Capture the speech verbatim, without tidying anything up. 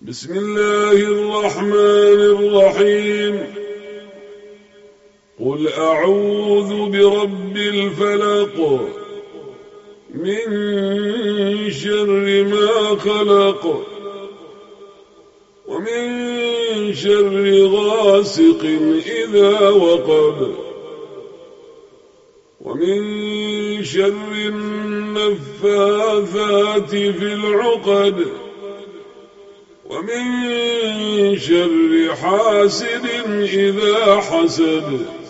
بسم الله الرحمن الرحيم. قل أعوذ برب الفلق من شر ما خلق ومن شر غاسق إذا وقب ومن شر النفاثات في العقد ومن شر حاسد إذا حسد.